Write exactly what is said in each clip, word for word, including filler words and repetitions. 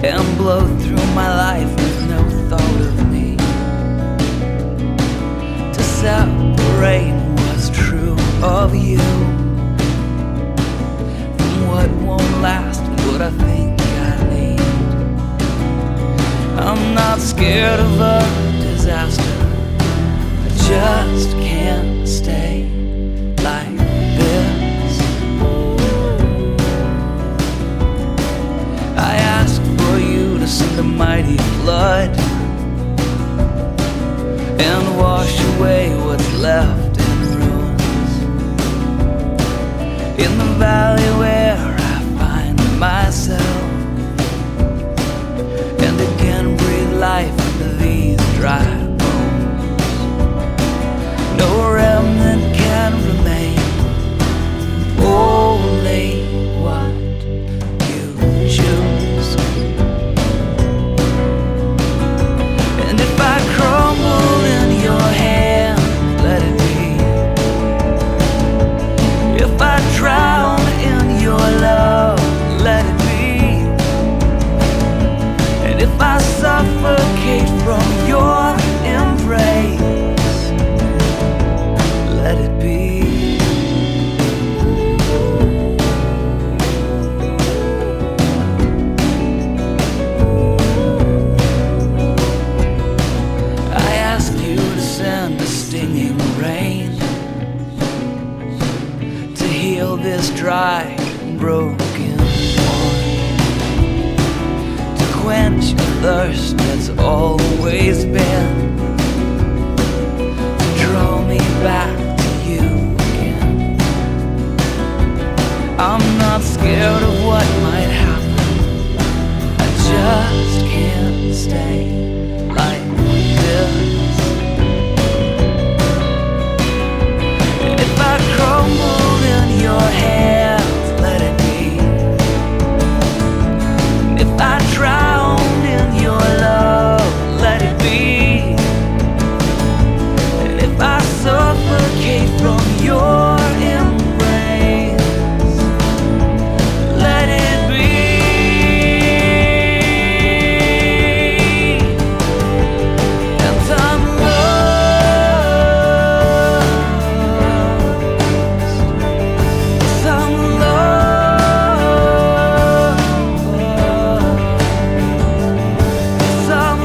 and blow through my life with no thought of me. To separate what's true of you from what won't last and what I think I need. I'm not scared of a disaster, I just can't stay like this. I ask for you to send a mighty flood and wash away what's left in ruins. In the valley where I find myself, and again breathe life into these dry bones. No remnant can remain, only what you choose. And if I crumble in your hand, let it be. If I drown in your love, let it be. And if I suffocate from your embrace, let it be. I ask you to send a stinging rain to heal this dry, broken heart, to quench a thirst that's always been, to draw me back to you again. I'm not scared of what might happen, I just can't stay like this. And if I crumble in your hands, let it be. And if I drown in your love, let it be. And if I suffocate from your embrace, let it be. And I'm lost, 'cause I'm lost, 'cause I'm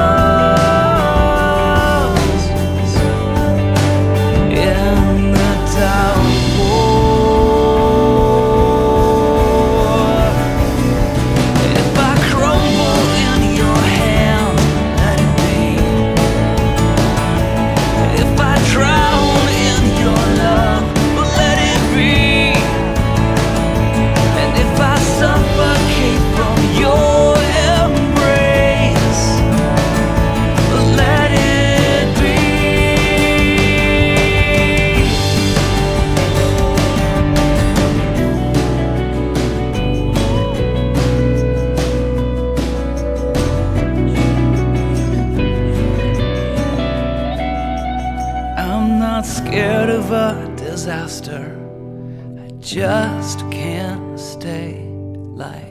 lost in the downpour. If I crumble in your hand, let it be. If I drown in your love, let it be. And if I suffocate from your embrace, let it be. I'm not scared of a disaster, I just can't stay like